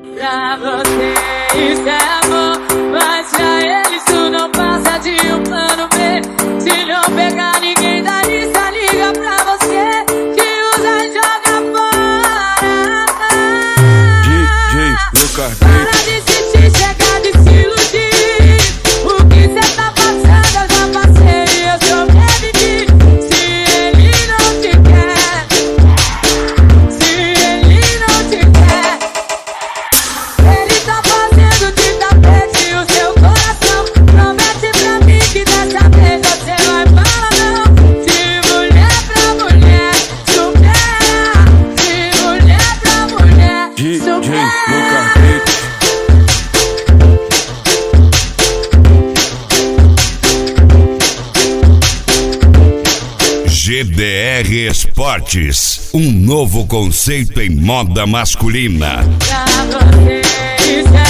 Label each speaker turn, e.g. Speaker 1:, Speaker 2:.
Speaker 1: Pra você isso é amor, mas pra ele isso não passa de um plano B. Se não pegar ninguém da lista, liga pra você que usa e joga fora.
Speaker 2: DJ Lucas
Speaker 1: Para de sentir, chega de se iludir. O que cê tá passando eu já passei e eu sobrevivi. Se ele não te quer, se ele não te quer, ele tá fazendo de tapete o seu coração. Promete pra mim que dessa vez você vai falar não. De mulher pra mulher, supera. De mulher pra mulher,
Speaker 2: DJ
Speaker 1: supera.
Speaker 2: Lucas
Speaker 3: GDR Esportes, um novo conceito em moda masculina.
Speaker 1: Pra você isso é